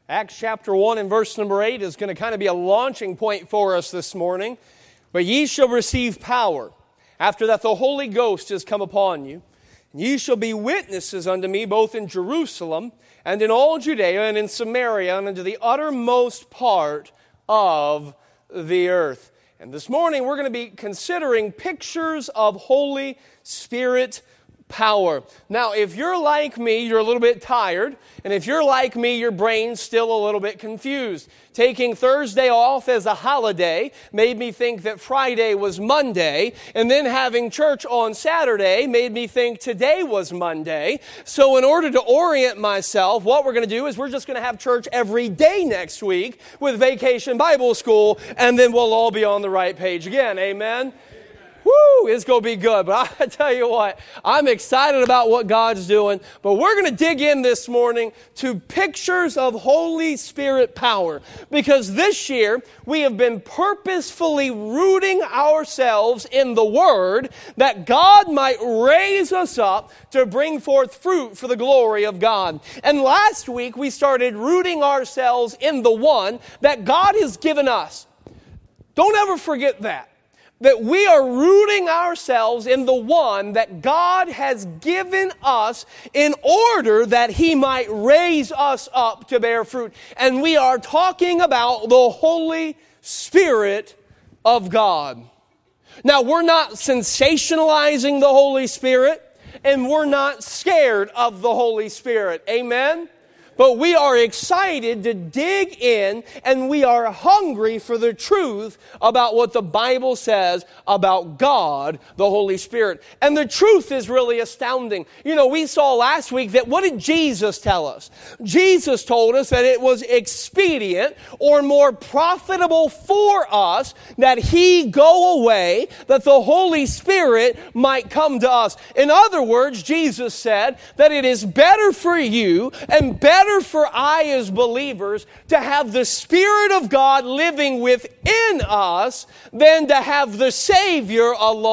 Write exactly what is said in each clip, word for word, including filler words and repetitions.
Acts chapter one and verse number eight is going to kind of be a launching point for us this morning. But ye shall receive power. After that the Holy Ghost is come upon you. And ye shall be witnesses unto me both in Jerusalem and in all Judea and in Samaria and unto the uttermost part of the earth. And this morning we're going to be considering pictures of Holy Spirit power. Now, if you're like me, you're a little bit tired. And if you're like me, your brain's still a little bit confused. Taking Thursday off as a holiday made me think that Friday was Monday. And then having church on Saturday made me think today was Monday. So in order to orient myself, what we're going to do is we're just going to have church every day next week with Vacation Bible School. And then we'll all be on the right page again. Amen? Woo, it's going to be good. But I tell you what, I'm excited about what God's doing. But we're going to dig in this morning to pictures of Holy Spirit power. Because this year, we have been purposefully rooting ourselves in the Word that God might raise us up to bring forth fruit for the glory of God. And last week, we started rooting ourselves in the one that God has given us. Don't ever forget that. That we are rooting ourselves in the one that God has given us in order that He might raise us up to bear fruit. And we are talking about the Holy Spirit of God. Now, we're not sensationalizing the Holy Spirit, and we're not scared of the Holy Spirit. Amen? But we are excited to dig in, and we are hungry for the truth about what the Bible says about God, the Holy Spirit. And the truth is really astounding. You know, we saw last week that what did Jesus tell us? Jesus told us that it was expedient or more profitable for us that He go away, that the Holy Spirit might come to us. In other words, Jesus said that it is better for you and better for I as believers to have the Spirit of God living within us than to have the Savior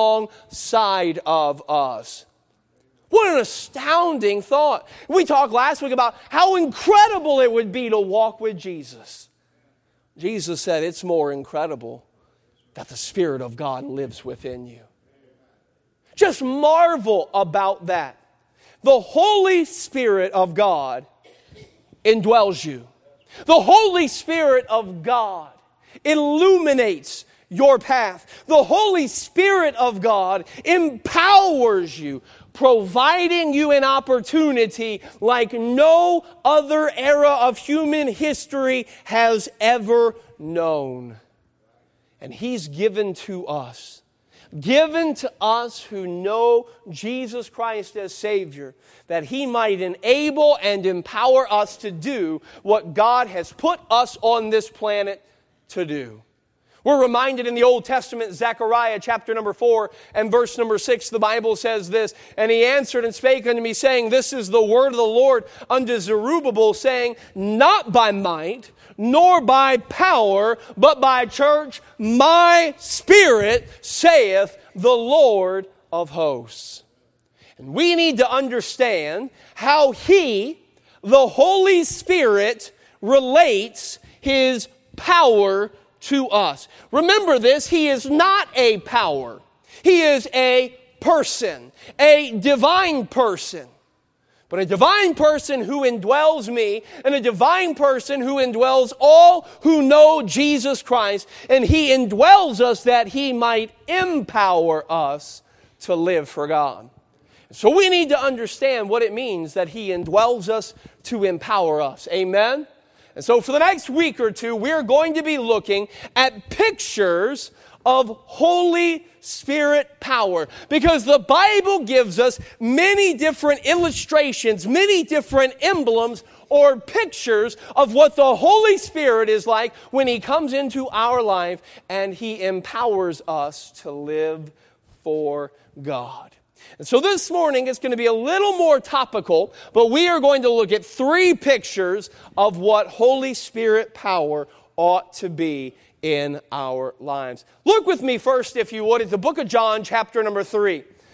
alongside of us. What an astounding thought. We talked last week about how incredible it would be to walk with Jesus. Jesus said it's more incredible that the Spirit of God lives within you. Just marvel about that. The Holy Spirit of God indwells you. The Holy Spirit of God illuminates your path. The Holy Spirit of God empowers you, providing you an opportunity like no other era of human history has ever known. And He's given to us. Given to us who know Jesus Christ as Savior, that He might enable and empower us to do what God has put us on this planet to do. We're reminded in the Old Testament, Zechariah chapter number four and verse number six, the Bible says this, and he answered and spake unto me, saying, this is the word of the Lord unto Zerubbabel, saying, not by might, nor by power, but by church, my Spirit, saith the Lord of hosts. And we need to understand how He, the Holy Spirit, relates His power to us. Remember this, He is not a power. He is a person, a divine person. But a divine person who indwells me, and a divine person who indwells all who know Jesus Christ, and He indwells us that He might empower us to live for God. So we need to understand what it means that He indwells us to empower us. Amen? And so for the next week or two, we're going to be looking at pictures of Holy Spirit power. Because the Bible gives us many different illustrations, many different emblems or pictures of what the Holy Spirit is like when He comes into our life and He empowers us to live for God. And so this morning it's going to be a little more topical, but we are going to look at three pictures of what Holy Spirit power ought to be in our lives. Look with me first, if you would, at the book of John, chapter number three.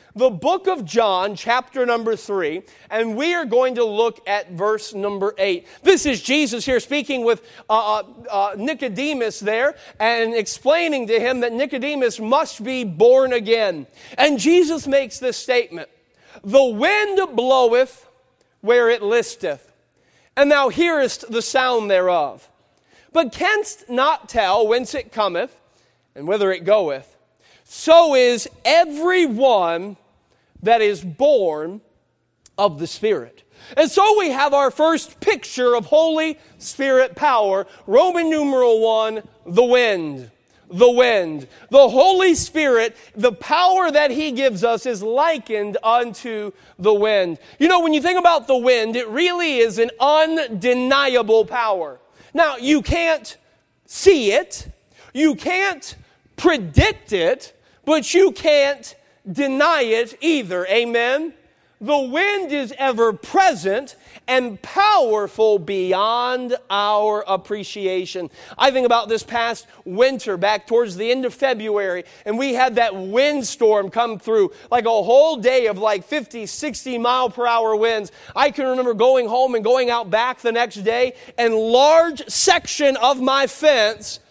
the book of John, chapter number three, and we are going to look at verse number eight. This is Jesus here speaking with uh, uh, Nicodemus there and explaining to him that Nicodemus must be born again. And Jesus makes this statement, "The wind bloweth where it listeth, and thou hearest the sound thereof, but canst not tell whence it cometh and whither it goeth. So is every one that is born of the Spirit." And so we have our first picture of Holy Spirit power. Roman numeral one, the wind. The wind. The Holy Spirit, the power that He gives us is likened unto the wind. You know, when you think about the wind, it really is an undeniable power. Now, you can't see it. You can't predict it. But you can't deny it either. Amen? The wind is ever present and powerful beyond our appreciation. I think about this past winter, back towards the end of February, and we had that windstorm come through, like a whole day of like fifty, sixty mile per hour winds. I can remember going home and going out back the next day, and large section of my fence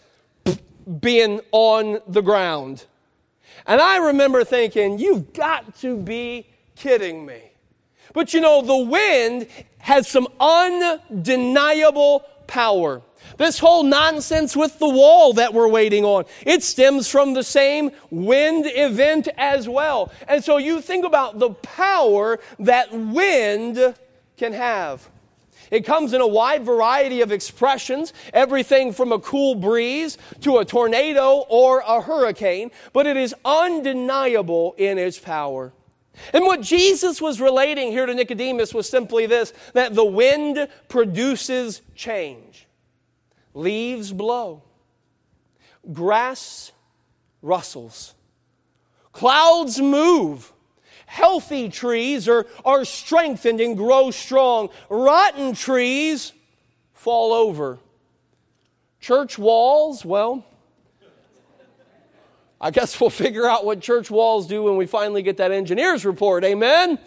being on the ground. And I remember thinking, you've got to be kidding me. But you know, the wind has some undeniable power. This whole nonsense with the wall that we're waiting on, it stems from the same wind event as well. And so you think about the power that wind can have. It comes in a wide variety of expressions, everything from a cool breeze to a tornado or a hurricane, but it is undeniable in its power. And what Jesus was relating here to Nicodemus was simply this, that the wind produces change. Leaves blow. Grass rustles. Clouds move. Healthy trees are, are strengthened and grow strong. Rotten trees fall over. Church walls, well, I guess we'll figure out what church walls do when we finally get that engineer's report. Amen?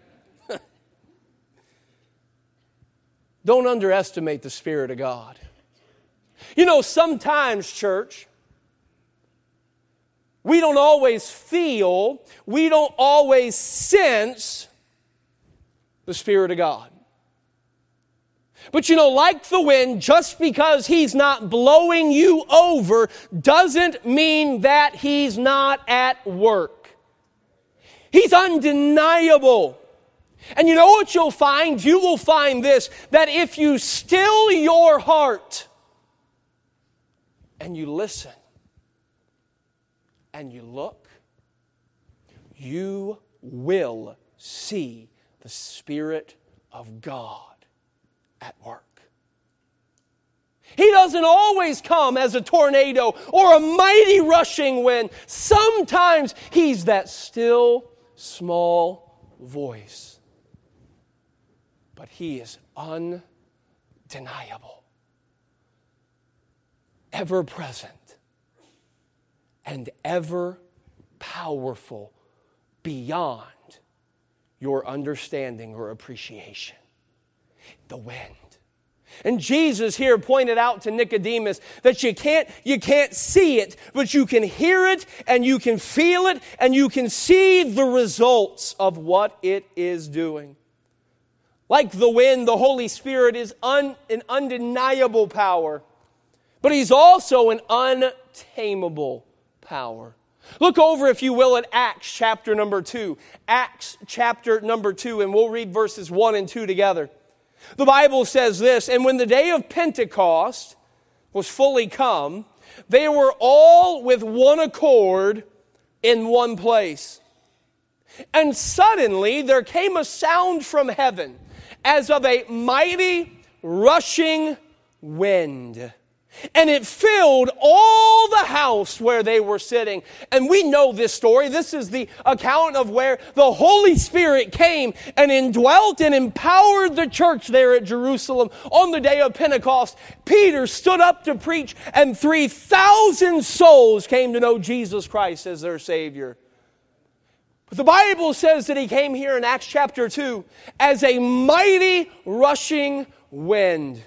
Don't underestimate the Spirit of God. You know, sometimes, church, we don't always feel, we don't always sense the Spirit of God. But you know, like the wind, just because He's not blowing you over doesn't mean that He's not at work. He's undeniable. And you know what you'll find? You will find this, that if you still your heart and you listen, and you look, you will see the Spirit of God at work. He doesn't always come as a tornado or a mighty rushing wind. Sometimes He's that still, small voice. But He is undeniable, ever present, and ever powerful beyond your understanding or appreciation. The wind. And Jesus here pointed out to Nicodemus that you can't, you can't see it, but you can hear it and you can feel it and you can see the results of what it is doing. Like the wind, the Holy Spirit is un, an undeniable power, but He's also an untamable power. Look over, if you will, at Acts chapter number two. Acts chapter number two, and we'll read verses one and two together. The Bible says this, "And when the day of Pentecost was fully come, they were all with one accord in one place. And suddenly there came a sound from heaven, as of a mighty rushing wind. And it filled all the house where they were sitting." And we know this story. This is the account of where the Holy Spirit came and indwelt and empowered the church there at Jerusalem on the day of Pentecost. Peter stood up to preach, and three thousand souls came to know Jesus Christ as their Savior. But the Bible says that he came here in Acts chapter two as a mighty rushing wind.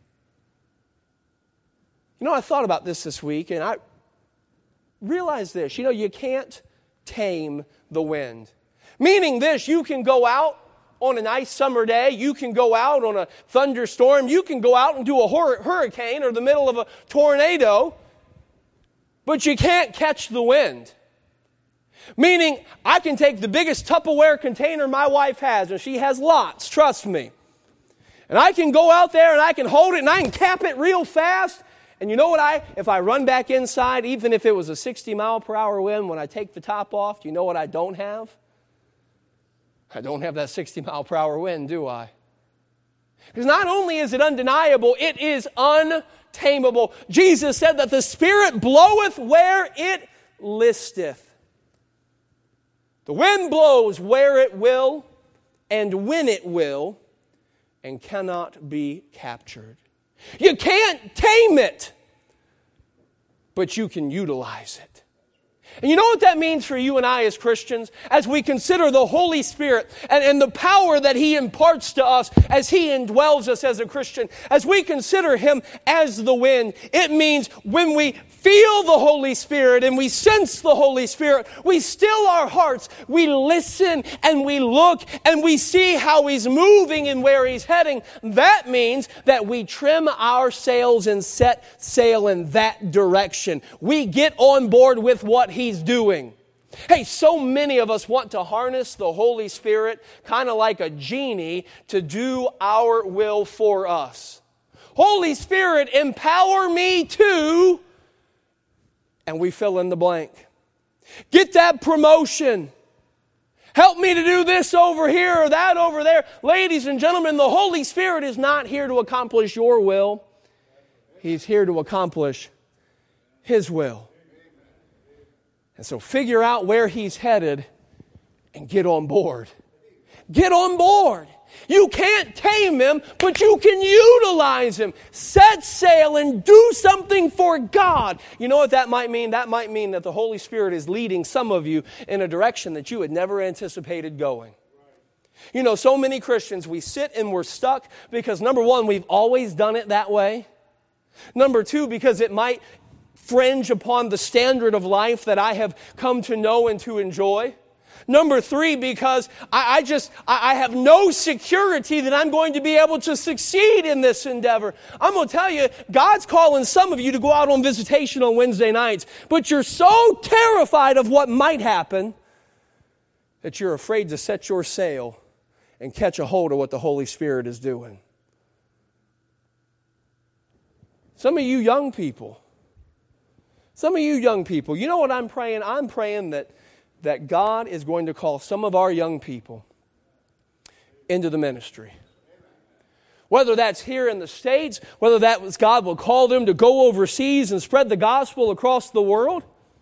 You know, I thought about this this week, and I realized this. You know, you can't tame the wind. Meaning this, you can go out on a nice summer day, you can go out on a thunderstorm, you can go out and do a hur- hurricane or the middle of a tornado, but you can't catch the wind. Meaning, I can take the biggest Tupperware container my wife has, and she has lots, trust me. And I can go out there and I can hold it and I can cap it real fast. And you know what I, if I run back inside, even if it was a sixty mile per hour wind, when I take the top off, do you know what I don't have? I don't have that sixty mile per hour wind, do I? Because not only is it undeniable, it is untamable. Jesus said that the Spirit bloweth where it listeth. The wind blows where it will and when it will and cannot be captured. You can't tame it, but you can utilize it. And you know what that means for you and I as Christians? As we consider the Holy Spirit and, and the power that He imparts to us as He indwells us as a Christian, as we consider Him as the wind, it means when we feel the Holy Spirit and we sense the Holy Spirit, we still our hearts, we listen and we look and we see how He's moving and where He's heading. That means that we trim our sails and set sail in that direction. We get on board with what He's doing. Hey, so many of us want to harness the Holy Spirit kind of like a genie to do our will for us. Holy Spirit, empower me to... and we fill in the blank. Get that promotion. Help me to do this over here or that over there. Ladies and gentlemen, the Holy Spirit is not here to accomplish your will. He's here to accomplish His will. And so figure out where He's headed and get on board. Get on board. You can't tame Him, but you can utilize Him. Set sail and do something for God. You know what that might mean? That might mean that the Holy Spirit is leading some of you in a direction that you had never anticipated going. You know, so many Christians, we sit and we're stuck because, number one, we've always done it that way. Number two, because it might fringe upon the standard of life that I have come to know and to enjoy. Number three, because I, I just, I, I have no security that I'm going to be able to succeed in this endeavor. I'm going to tell you, God's calling some of you to go out on visitation on Wednesday nights, but you're so terrified of what might happen that you're afraid to set your sail and catch a hold of what the Holy Spirit is doing. Some of you young people, some of you young people, you know what I'm praying? I'm praying that that God is going to call some of our young people into the ministry. Whether that's here in the States, whether that was God will call them to go overseas and spread the gospel across the world.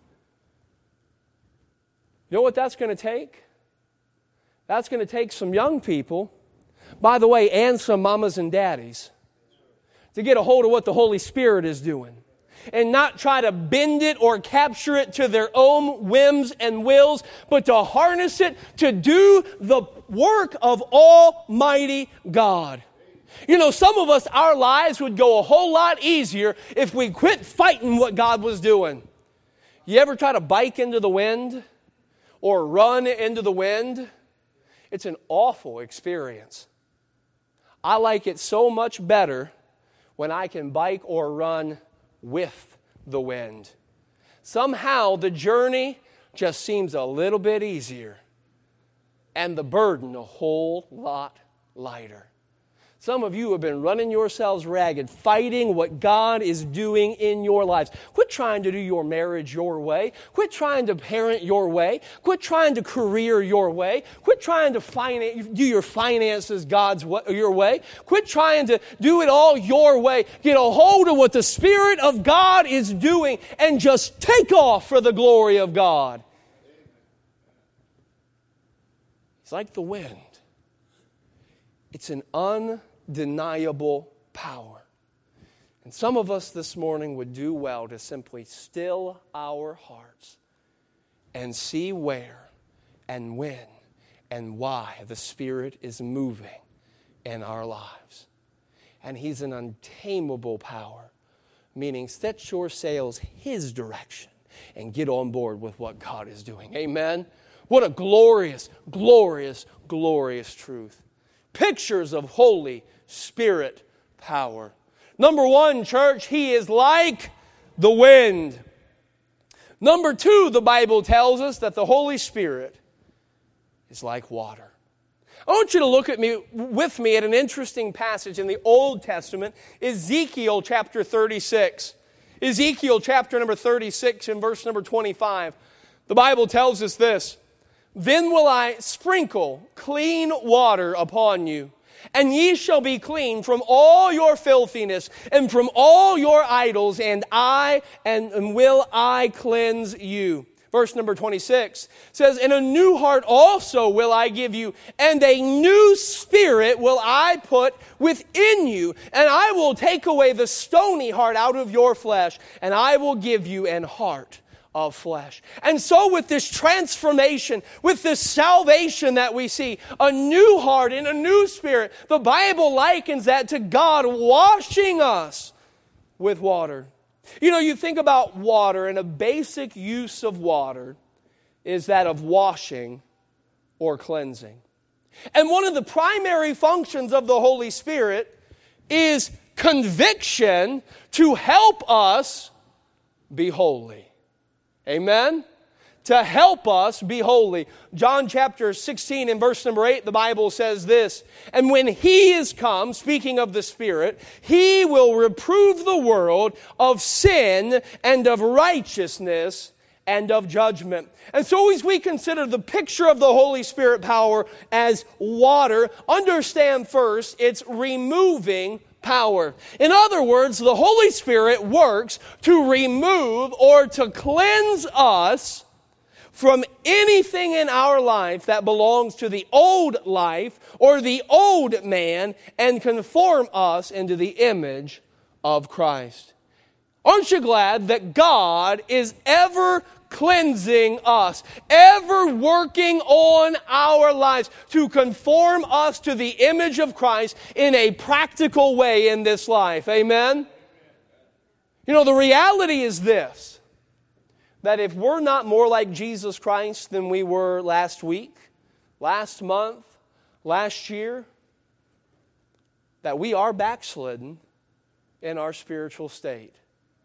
You know what that's going to take? That's going to take some young people, by the way, and some mamas and daddies, to get a hold of what the Holy Spirit is doing. And not try to bend it or capture it to their own whims and wills, but to harness it to do the work of Almighty God. You know, some of us, our lives would go a whole lot easier if we quit fighting what God was doing. You ever try to bike into the wind or run into the wind? It's an awful experience. I like it so much better when I can bike or run with the wind. Somehow the journey just seems a little bit easier and the burden a whole lot lighter. Some of you have been running yourselves ragged, fighting what God is doing in your lives. Quit trying to do your marriage your way. Quit trying to parent your way. Quit trying to career your way. Quit trying to finance, do your finances God's way, your way. Quit trying to do it all your way. Get a hold of what the Spirit of God is doing and just take off for the glory of God. It's like the wind. It's an undeniable power. And some of us this morning would do well to simply still our hearts and see where and when and why the Spirit is moving in our lives. And He's an untamable power, meaning set your sails His direction and get on board with what God is doing. Amen? What a glorious, glorious, glorious truth. Pictures of Holy Spirit power. Number one, church, He is like the wind. Number two, the Bible tells us that the Holy Spirit is like water. I want you to look at me with me at an interesting passage in the Old Testament, Ezekiel chapter thirty-six. Ezekiel chapter number thirty-six and verse number twenty-five. The Bible tells us this: "Then will I sprinkle clean water upon you, and ye shall be clean from all your filthiness and from all your idols, and I and, and will I cleanse you." Verse number twenty-six says, "And a new heart also will I give you, and a new spirit will I put within you, and I will take away the stony heart out of your flesh, and I will give you an heart of flesh." And so with this transformation, with this salvation that we see, a new heart and a new spirit, the Bible likens that to God washing us with water. You know, you think about water, and a basic use of water is that of washing or cleansing. And one of the primary functions of the Holy Spirit is conviction to help us be holy. Amen? To help us be holy. John chapter sixteen and verse number eight, the Bible says this: "And when He is come," speaking of the Spirit, "He will reprove the world of sin and of righteousness and of judgment." And so as we consider the picture of the Holy Spirit power as water, understand first it's removing power. In other words, the Holy Spirit works to remove or to cleanse us from anything in our life that belongs to the old life or the old man and conform us into the image of Christ. Aren't you glad that God is ever cleansing us, ever working on our lives to conform us to the image of Christ in a practical way in this life? Amen? You know, the reality is this: that if we're not more like Jesus Christ than we were last week, last month, last year, that we are backslidden in our spiritual state.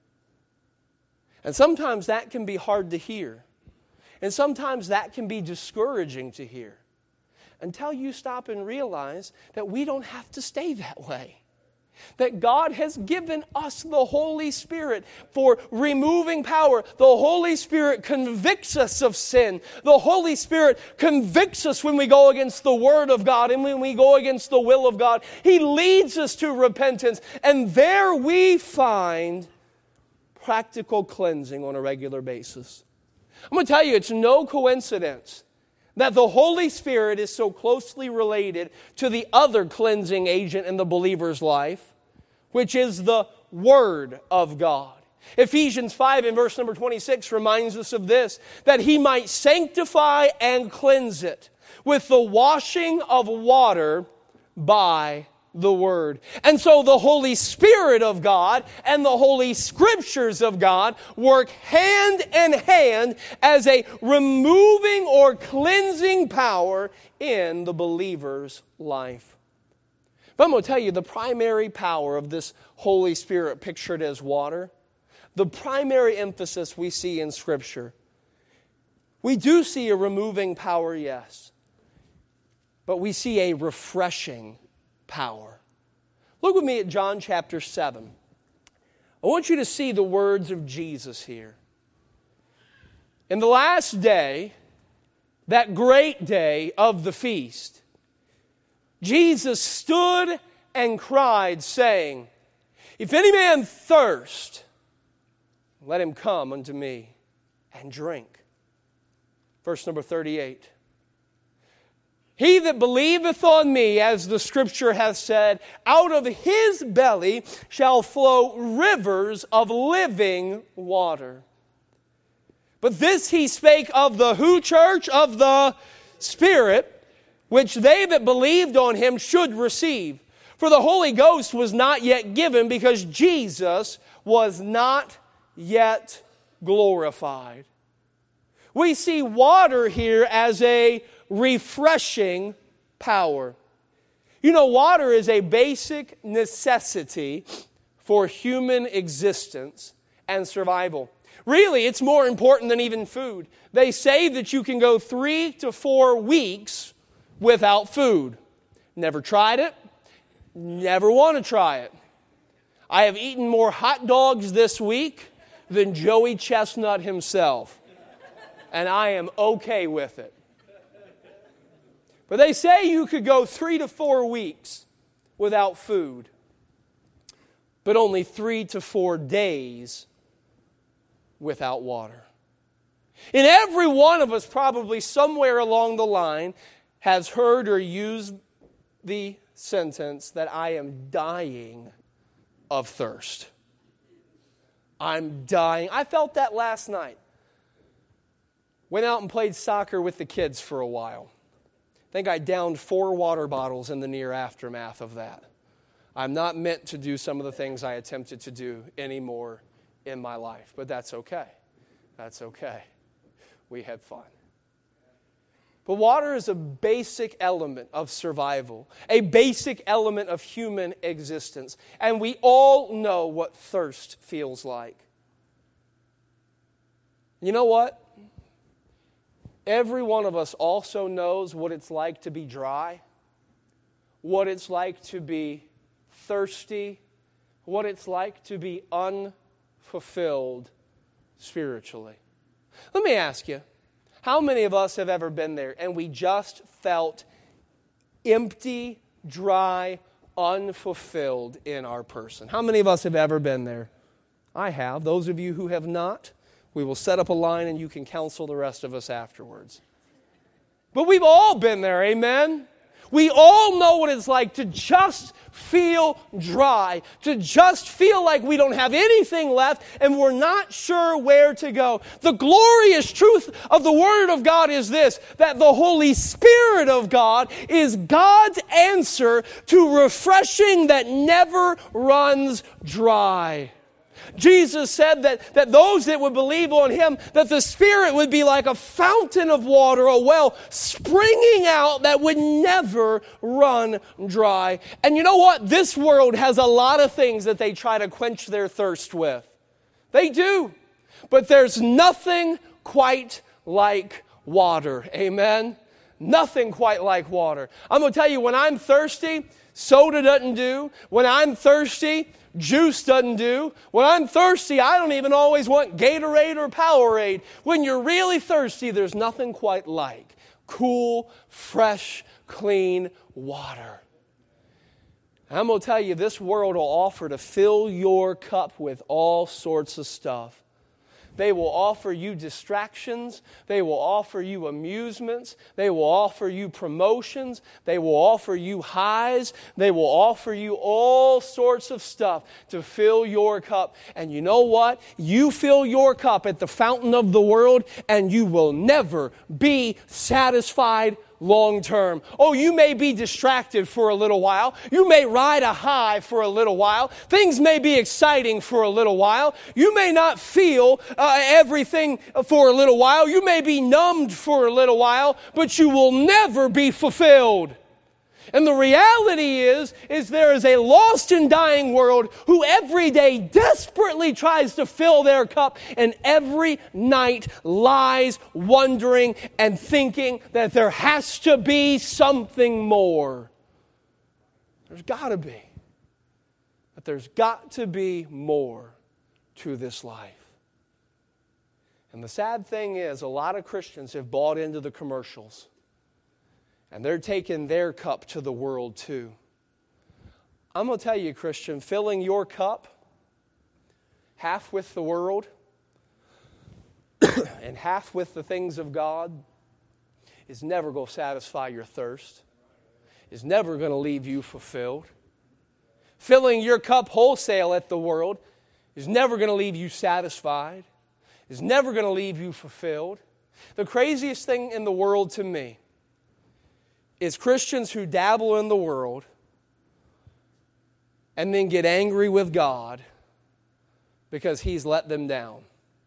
And sometimes that can be hard to hear. And sometimes that can be discouraging to hear. Until you stop and realize that we don't have to stay that way. That God has given us the Holy Spirit for removing power. The Holy Spirit convicts us of sin. The Holy Spirit convicts us when we go against the Word of God and when we go against the will of God. He leads us to repentance. And there we find practical cleansing on a regular basis. I'm going to tell you, it's no coincidence that the Holy Spirit is so closely related to the other cleansing agent in the believer's life, which is the Word of God. Ephesians five and verse number twenty-six reminds us of this: that He might sanctify and cleanse it with the washing of water by the Word. And so the Holy Spirit of God and the Holy Scriptures of God work hand in hand as a removing or cleansing power in the believer's life. But I'm going to tell you the primary power of this Holy Spirit pictured as water, the primary emphasis we see in Scripture. We do see a removing power, yes, but we see a refreshing power. Look with me at John chapter seven. I want you to see the words of Jesus here. In the last day, that great day of the feast, Jesus stood and cried, saying, "If any man thirst, let him come unto me and drink." Verse number thirty-eight. "He that believeth on me, as the Scripture hath said, out of his belly shall flow rivers of living water." But this he spake of the who church? Of the Spirit, which they that believed on him should receive. For the Holy Ghost was not yet given, because Jesus was not yet glorified. We see water here as a refreshing power. You know, water is a basic necessity for human existence and survival. Really, it's more important than even food. They say that you can go three to four weeks without food. Never tried it. Never want to try it. I have eaten more hot dogs this week than Joey Chestnut himself. And I am okay with it. But they say you could go three to four weeks without food, but only three to four days without water. And every one of us probably somewhere along the line has heard or used the sentence that I am dying of thirst. I'm dying. I felt that last night. Went out and played soccer with the kids for a while. I think I downed four water bottles in the near aftermath of that. I'm not meant to do some of the things I attempted to do anymore in my life, but that's okay. That's okay. We had fun. But water is a basic element of survival, a basic element of human existence, and we all know what thirst feels like. You know what? Every one of us also knows what it's like to be dry, what it's like to be thirsty, what it's like to be unfulfilled spiritually. Let me ask you, how many of us have ever been there and we just felt empty, dry, unfulfilled in our person? How many of us have ever been there? I have. Those of you who have not, we will set up a line and you can counsel the rest of us afterwards. But we've all been there, amen? We all know what it's like to just feel dry, to just feel like we don't have anything left and we're not sure where to go. The glorious truth of the Word of God is this, that the Holy Spirit of God is God's answer to refreshing that never runs dry. Jesus said that, that those that would believe on Him, that the Spirit would be like a fountain of water, a well springing out that would never run dry. And you know what? This world has a lot of things that they try to quench their thirst with. They do. But there's nothing quite like water. Amen? Nothing quite like water. I'm going to tell you, when I'm thirsty, soda doesn't do. When I'm thirsty, juice doesn't do. When I'm thirsty, I don't even always want Gatorade or Powerade. When you're really thirsty, there's nothing quite like cool, fresh, clean water. And I'm going to tell you, this world will offer to fill your cup with all sorts of stuff. They will offer you distractions. They will offer you amusements. They will offer you promotions. They will offer you highs. They will offer you all sorts of stuff to fill your cup. And you know what? You fill your cup at the fountain of the world and you will never be satisfied long term. Oh, you may be distracted for a little while. You may ride a high for a little while. Things may be exciting for a little while. You may not feel uh, everything for a little while. You may be numbed for a little while, but you will never be fulfilled. And the reality is, is there is a lost and dying world who every day desperately tries to fill their cup and every night lies wondering and thinking that there has to be something more. There's got to be. But there's got to be more to this life. And the sad thing is, a lot of Christians have bought into the commercials. And they're taking their cup to the world too. I'm going to tell you, Christian, filling your cup half with the world and half with the things of God is never going to satisfy your thirst. Is never going to leave you fulfilled. Filling your cup wholesale at the world is never going to leave you satisfied. is never going to leave you fulfilled. The craziest thing in the world to me is Christians who dabble in the world and then get angry with God because He's let them down.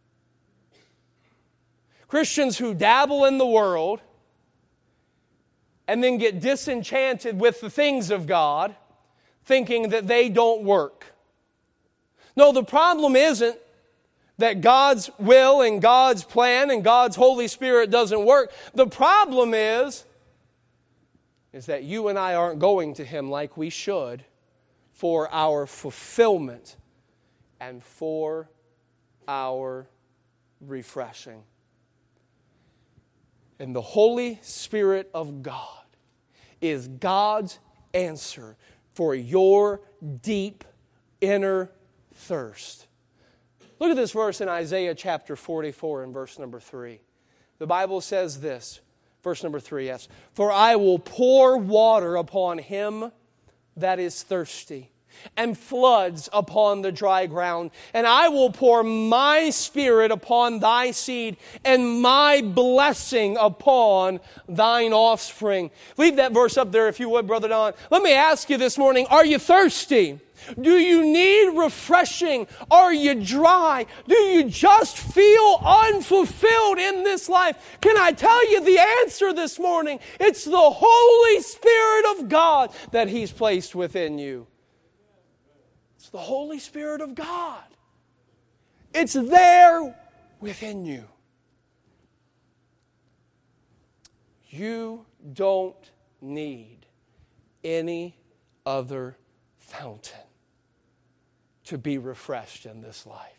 Christians who dabble in the world and then get disenchanted with the things of God, thinking that they don't work. No, the problem isn't that God's will and God's plan and God's Holy Spirit doesn't work. The problem is, is that you and I aren't going to Him like we should for our fulfillment and for our refreshing. And the Holy Spirit of God is God's answer for your deep inner thirst. Look at this verse in Isaiah chapter forty-four and verse number three. The Bible says this, verse number three, yes. For I will pour water upon him that is thirsty, and floods upon the dry ground. And I will pour my Spirit upon thy seed, and my blessing upon thine offspring. Leave that verse up there if you would, Brother Don. Let me ask you this morning, are you thirsty? Do you need refreshing? Are you dry? Do you just feel unfulfilled in this life? Can I tell you the answer this morning? It's the Holy Spirit of God that He's placed within you. It's the Holy Spirit of God. It's there within you. You don't need any other fountain to be refreshed in this life.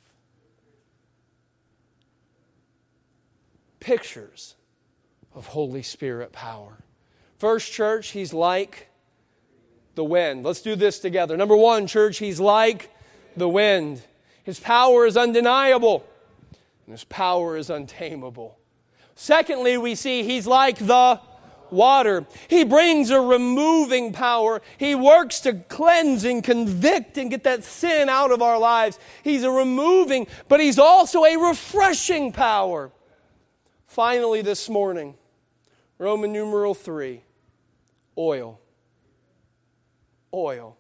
Pictures of Holy Spirit power. First, church, He's like the wind. Let's do this together. Number one, church, He's like the wind. His power is undeniable, and His power is untamable. Secondly, we see He's like the water. He brings a removing power. He works to cleanse and convict and get that sin out of our lives. He's a removing, but He's also a refreshing power. Finally, this morning, Roman numeral three, oil. Oil.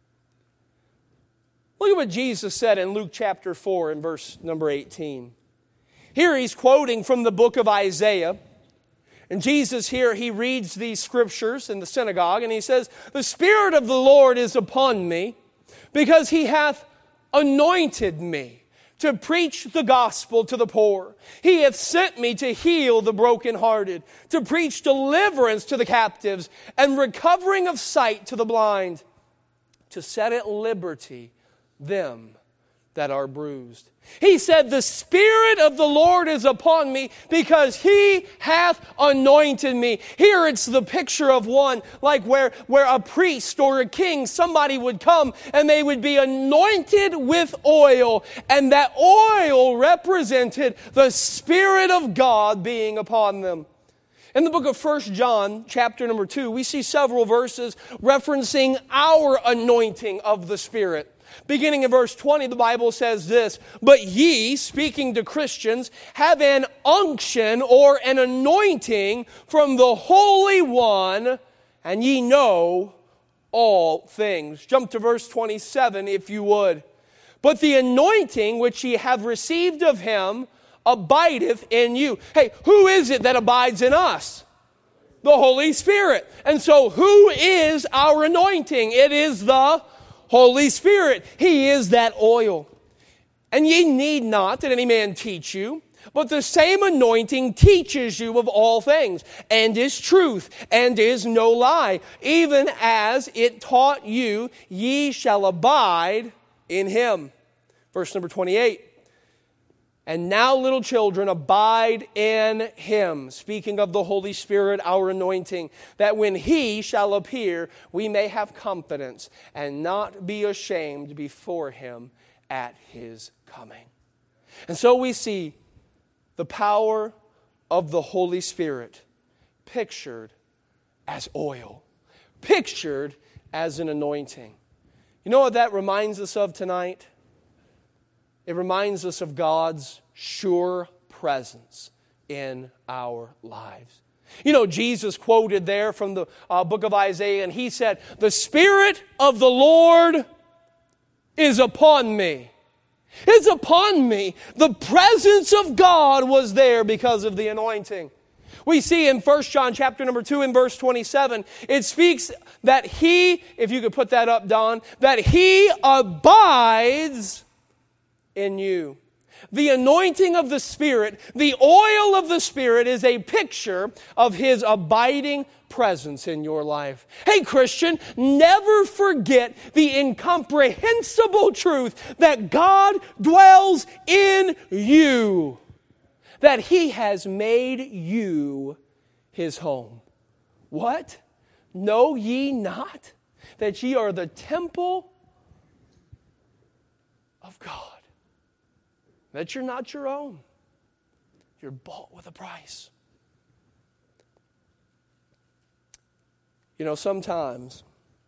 Look at what Jesus said in Luke chapter four and verse number eighteen. Here He's quoting from the book of Isaiah. And Jesus here, He reads these scriptures in the synagogue, and He says, the Spirit of the Lord is upon me, because He hath anointed me to preach the gospel to the poor. He hath sent me to heal the brokenhearted, to preach deliverance to the captives, and recovering of sight to the blind, to set at liberty them that are bruised. He said, the Spirit of the Lord is upon me because He hath anointed me. Here it's the picture of one like where, where a priest or a king, somebody would come and they would be anointed with oil. And that oil represented the Spirit of God being upon them. In the book of First John, chapter number two, we see several verses referencing our anointing of the Spirit. Beginning in verse twenty, the Bible says this, but ye, speaking to Christians, have an unction or an anointing from the Holy One, and ye know all things. Jump to verse twenty-seven, if you would. But the anointing which ye have received of Him abideth in you. Hey, who is it that abides in us? The Holy Spirit. And so who is our anointing? It is the Holy Spirit. He is that oil. And ye need not that any man teach you, but the same anointing teaches you of all things, and is truth, and is no lie. Even as it taught you, ye shall abide in Him. Verse number twenty-eight. And now, little children, abide in Him, speaking of the Holy Spirit, our anointing, that when He shall appear, we may have confidence and not be ashamed before Him at His coming. And so we see the power of the Holy Spirit pictured as oil, pictured as an anointing. You know what that reminds us of tonight? It reminds us of God's sure presence in our lives. You know, Jesus quoted there from the uh, book of Isaiah, and he said, "The Spirit of the Lord is upon me." It's upon me. The presence of God was there because of the anointing. We see in First John chapter number two and verse twenty-seven, it speaks that He, if you could put that up, Don, that He abides in you. The anointing of the Spirit, the oil of the Spirit, is a picture of His abiding presence in your life. Hey, Christian, never forget the incomprehensible truth that God dwells in you, that He has made you His home. What? Know ye not that ye are the temple of God? That you're not your own. You're bought with a price. You know, sometimes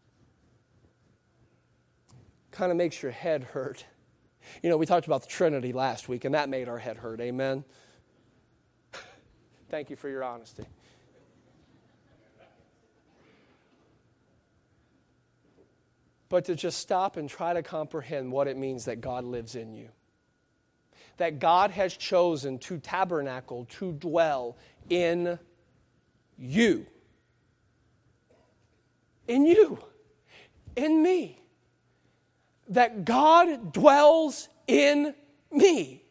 kind of makes your head hurt. You know, we talked about the Trinity last week, and that made our head hurt. Amen? Thank you for your honesty. But to just stop and try to comprehend what it means that God lives in you. That God has chosen to tabernacle, to dwell in you. In you. In me. That God dwells in me.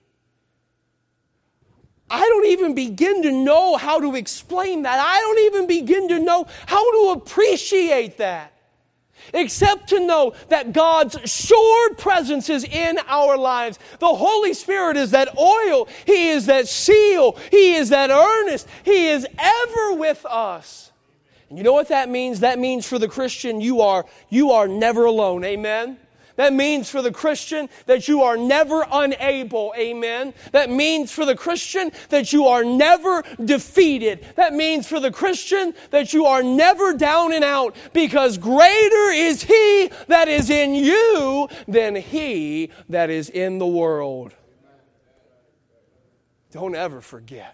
I don't even begin to know how to explain that. I don't even begin to know how to appreciate that. Except to know that God's sure presence is in our lives. The Holy Spirit is that oil. He is that seal. He is that earnest. He is ever with us. And you know what that means? That means for the Christian, you are, you are never alone. Amen? That means for the Christian that you are never unable. Amen. That means for the Christian that you are never defeated. That means for the Christian that you are never down and out, because greater is He that is in you than he that is in the world. Don't ever forget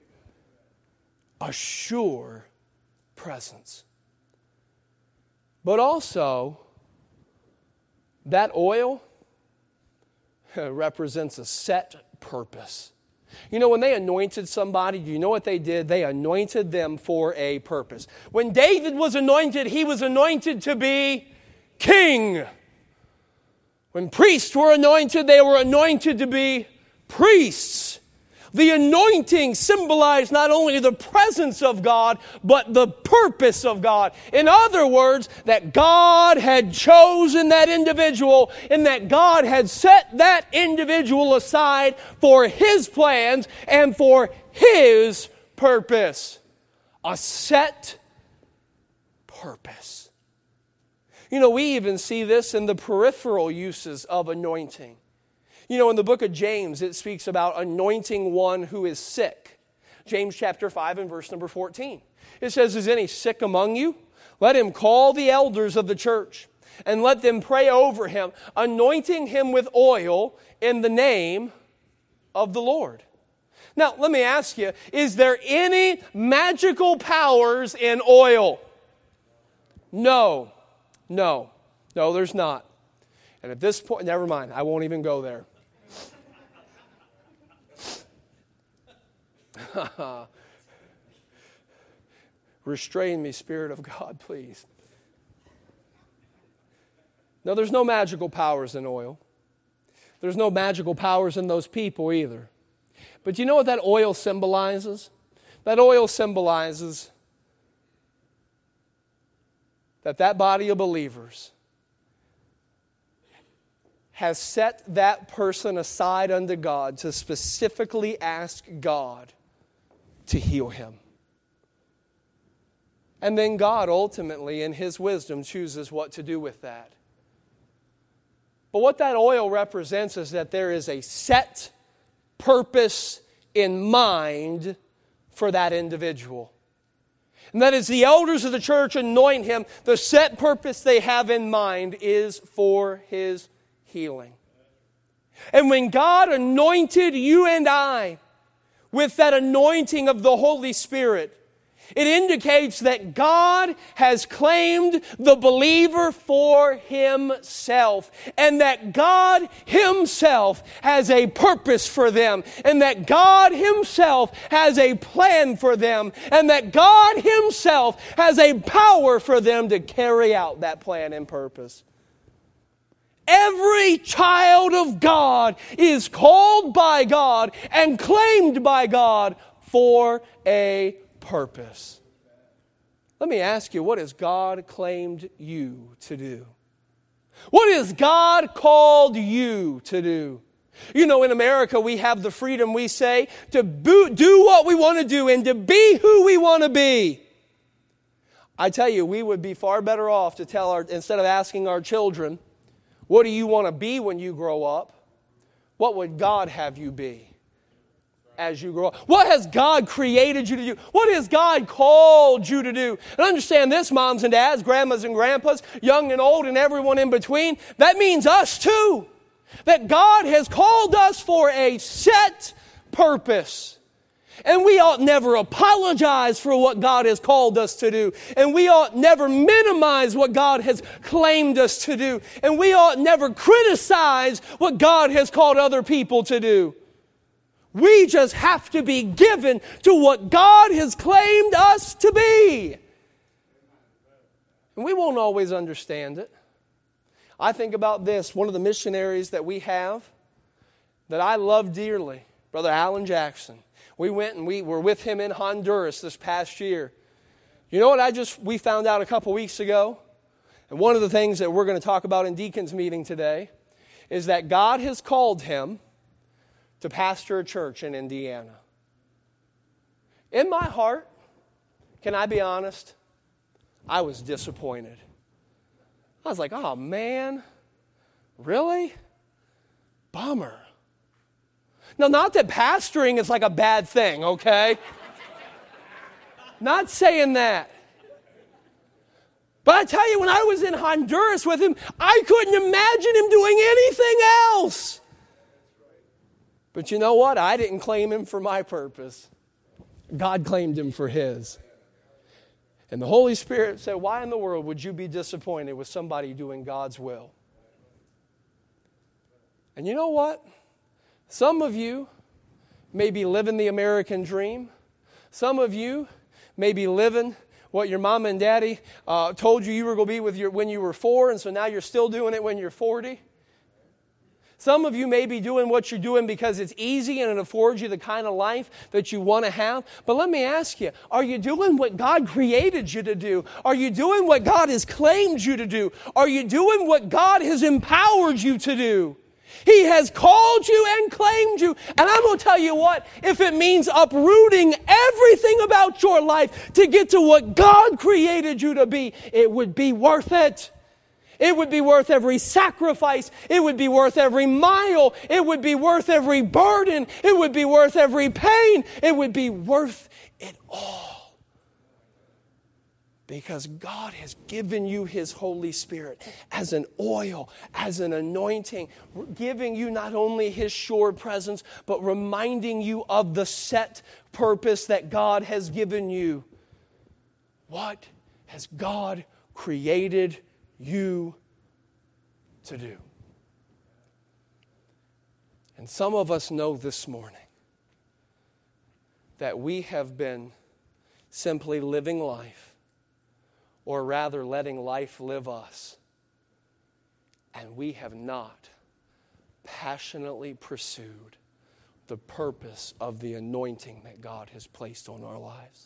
a sure presence. But also, that oil represents a set purpose. You know, when they anointed somebody, do you know what they did? They anointed them for a purpose. When David was anointed, he was anointed to be king. When priests were anointed, they were anointed to be priests. The anointing symbolized not only the presence of God, but the purpose of God. In other words, that God had chosen that individual and that God had set that individual aside for His plans and for His purpose. A set purpose. You know, we even see this in the peripheral uses of anointing. You know, in the book of James, it speaks about anointing one who is sick. James chapter five and verse number fourteen. It says, "Is any sick among you? Let him call the elders of the church, and let them pray over him, anointing him with oil in the name of the Lord." Now, let me ask you, is there any magical powers in oil? No. No. No, there's not. And at this point, never mind, I won't even go there. Restrain me, Spirit of God, please. No, there's no magical powers in oil. There's no magical powers in those people either. But you know what that oil symbolizes? That oil symbolizes that that body of believers has set that person aside unto God to specifically ask God to heal him. And then God ultimately, in His wisdom, chooses what to do with that. But what that oil represents is that there is a set purpose in mind for that individual. And that as the elders of the church anoint him, the set purpose they have in mind is for his healing. And when God anointed you and I with that anointing of the Holy Spirit, it indicates that God has claimed the believer for Himself, and that God Himself has a purpose for them, and that God Himself has a plan for them, and that God Himself has a power for them to carry out that plan and purpose. Every child of God is called by God and claimed by God for a purpose. Let me ask you, what has God claimed you to do? What has God called you to do? You know, in America, we have the freedom, we say, to do what we want to do and to be who we want to be. I tell you, we would be far better off to tell our, instead of asking our children, what do you want to be when you grow up? What would God have you be as you grow up? What has God created you to do? What has God called you to do? And understand this, moms and dads, grandmas and grandpas, young and old, and everyone in between. That means us too. That God has called us for a set purpose. And we ought never apologize for what God has called us to do. And we ought never minimize what God has claimed us to do. And we ought never criticize what God has called other people to do. We just have to be given to what God has claimed us to be. And we won't always understand it. I think about this, one of the missionaries that we have that I love dearly, Brother Alan Jackson. We went and we were with him in Honduras this past year. You know what I just we found out a couple weeks ago? And one of the things that we're going to talk about in deacons meeting today is that God has called him to pastor a church in Indiana. In my heart, can I be honest? I was disappointed. I was like, oh man, really? Bummer. Now, not that pastoring is like a bad thing, okay? Not saying that. But I tell you, when I was in Honduras with him, I couldn't imagine him doing anything else. But you know what? I didn't claim him for my purpose. God claimed him for His. And the Holy Spirit said, why in the world would you be disappointed with somebody doing God's will? And you know what? Some of you may be living the American dream. Some of you may be living what your mom and daddy uh, told you you were going to be with your, when you were four, and so now you're still doing it when you're forty. Some of you may be doing what you're doing because it's easy and it affords you the kind of life that you want to have. But let me ask you, are you doing what God created you to do? Are you doing what God has claimed you to do? Are you doing what God has empowered you to do? He has called you and claimed you. And I'm going to tell you what, if it means uprooting everything about your life to get to what God created you to be, it would be worth it. It would be worth every sacrifice. It would be worth every mile. It would be worth every burden. It would be worth every pain. It would be worth it all. Because God has given you His Holy Spirit as an oil, as an anointing, giving you not only His sure presence, but reminding you of the set purpose that God has given you. What has God created you to do? And some of us know this morning that we have been simply living life, or rather letting life live us. And we have not passionately pursued the purpose of the anointing that God has placed on our lives.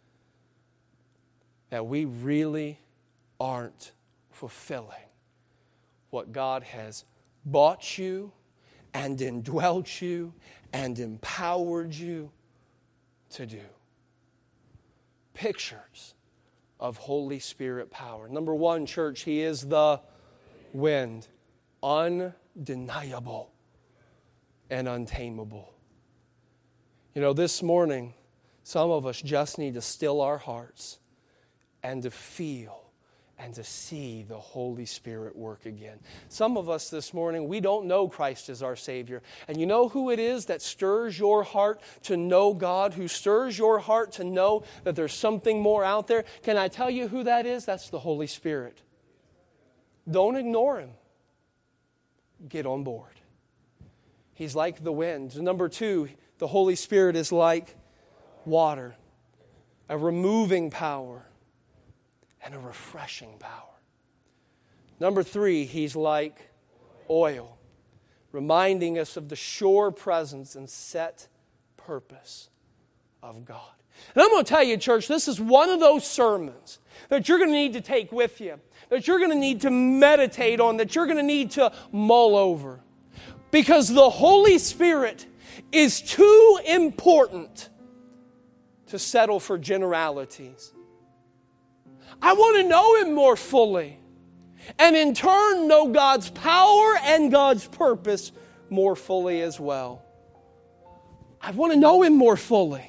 That we really aren't fulfilling what God has bought you and indwelt you and empowered you to do. Pictures of Holy Spirit power. Number one, church, He is the wind. Undeniable and untamable. You know, this morning, some of us just need to still our hearts and to feel and to see the Holy Spirit work again. Some of us this morning, we don't know Christ as our Savior. And you know who it is that stirs your heart to know God, who stirs your heart to know that there's something more out there? Can I tell you who that is? That's the Holy Spirit. Don't ignore Him. Get on board. He's like the wind. Number two, the Holy Spirit is like water, a removing power and a refreshing power. Number three, He's like oil, reminding us of the sure presence and set purpose of God. And I'm going to tell you, church, this is one of those sermons that you're going to need to take with you, that you're going to need to meditate on, that you're going to need to mull over. Because the Holy Spirit is too important to settle for generalities. I want to know Him more fully, and in turn know God's power and God's purpose more fully as well. I want to know Him more fully,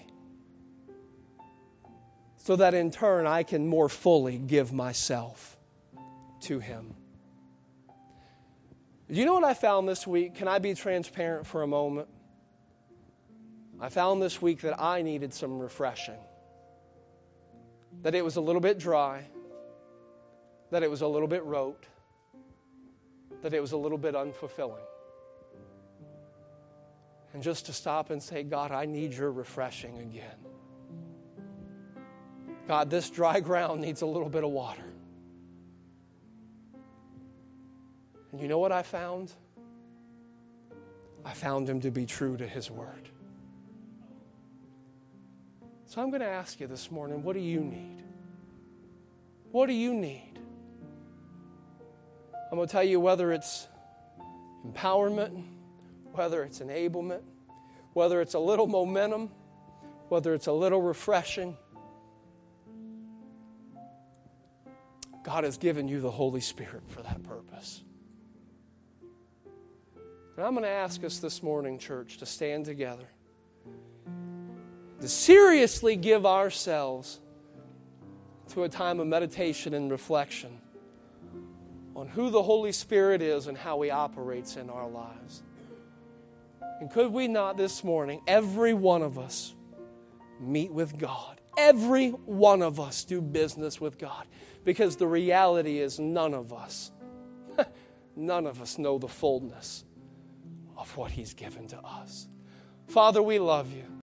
so that in turn I can more fully give myself to Him. Do you know what I found this week? Can I be transparent for a moment? I found this week that I needed some refreshing. That it was a little bit dry. That it was a little bit rote. That it was a little bit unfulfilling. And just to stop and say, God, I need your refreshing again. God, this dry ground needs a little bit of water. And you know what I found? I found Him to be true to His word. So I'm going to ask you this morning, what do you need? What do you need? I'm going to tell you whether it's empowerment, whether it's enablement, whether it's a little momentum, whether it's a little refreshing. God has given you the Holy Spirit for that purpose. And I'm going to ask us this morning, church, to stand together, to seriously give ourselves to a time of meditation and reflection on who the Holy Spirit is and how He operates in our lives. And could we not this morning, every one of us, meet with God? Every one of us do business with God. Because the reality is none of us, none of us know the fullness of what He's given to us. Father, we love You.